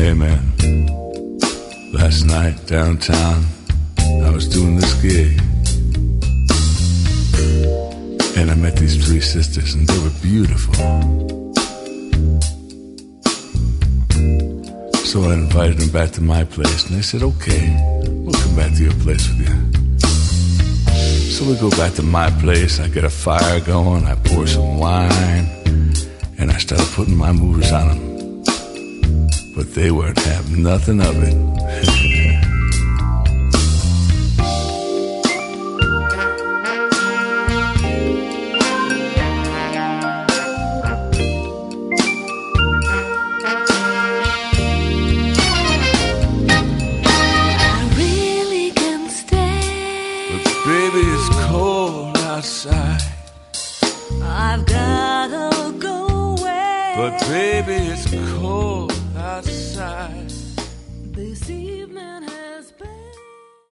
Hey man, last night downtown, I was doing this gig, and I met these three sisters, and they were beautiful. So I invited them back to my place, and they said, okay, we'll come back to your place with you. So we go back to my place, I get a fire going, I pour some wine, and I started putting my moves on them. But they weren't having nothing of it. I've gotta go away. But baby, it's cold outside. This